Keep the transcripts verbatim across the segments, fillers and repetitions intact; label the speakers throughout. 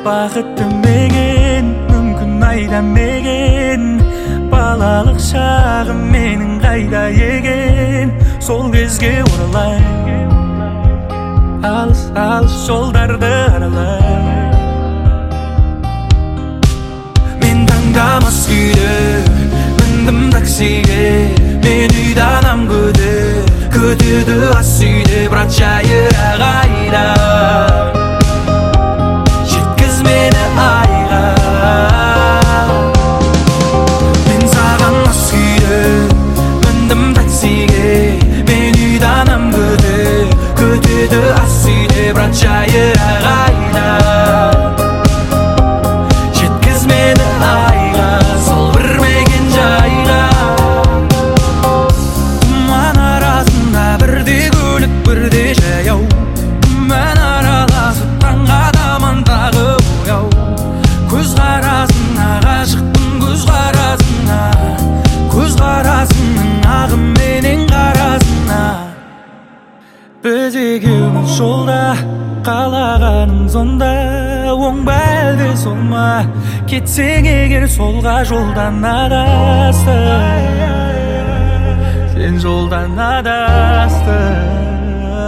Speaker 1: бақыт тілмеген, мүмкін айдамеген. Балалық шағым менің қайда екен, сол кезге оралай. Алыс алыс жолдарды аралай. Мен таңдамас күйде міндім таксиге, мен үйдан ам көтер, көтеді ас үйде, брат жайырақ айда. Жеткіз мені айға. Мен саған ас күйде міндім таксиге, мен үйдан ам көтер, көтеді ас үйде, брат жайырақ айда. Жеткіз мені айға, сол білмеген жайға. Тұман арасында бірде көлік бірде жаяу, мен араласып таңға таман тағы ояу. Көз қарасына ғашықпын, көз қарасына, көз қарасының ағыменен қарасына. Біз екеуміз жолда, қалағаның сонда, оң ба әлде сол ма? Кетсең егер солға, жолдан адастың, сен жолдан адастың.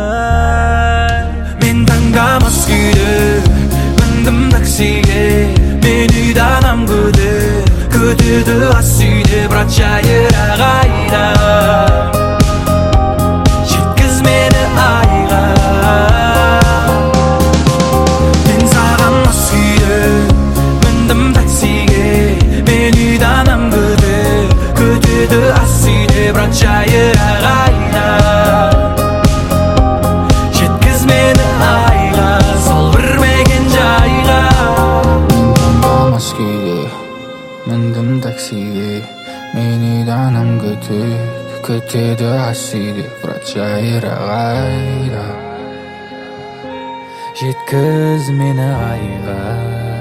Speaker 1: Мен таңдамас күйде міндім таксиге, мен үйдан ам көтер, көтеді ас үйде, брат жайырақ айда. Жеткіз мені айға. Мен саған ас күйде міндім таксиге, мен үйдан ам көтер, көтеді ас үйде, брат жайырақ айда. Жеткіз мені айға, сол білмеген жайға.
Speaker 2: Мен таңдамас күйде міндім таксиге, мен үйдан ам көтер, көтеді ас үйде, брат жайырақ айда.
Speaker 1: Жеткіз мені айға.